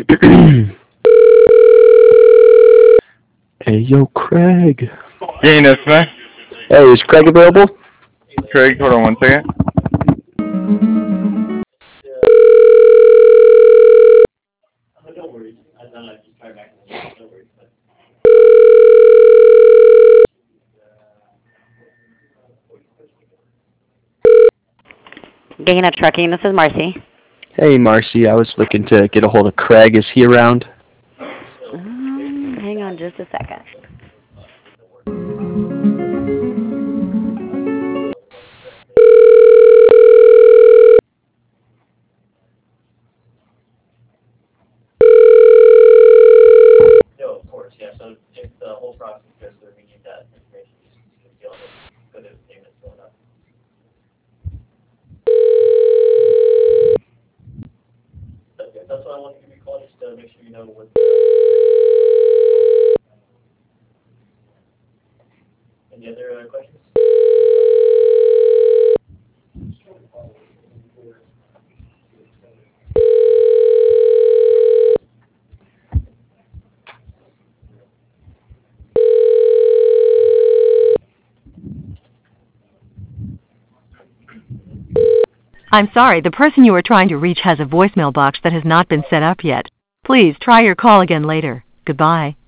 Hey, yo, Craig. Getting this, man. Hey, is Craig available? Craig, hold on one second. Gaina Trucking, this is Marcy. Hey, Marcy. I was looking to get a hold of Craig. Is he around? Hang on just a second. I'm sorry, the person you are trying to reach has a voicemail box that has not been set up yet. Please try your call again later. Goodbye.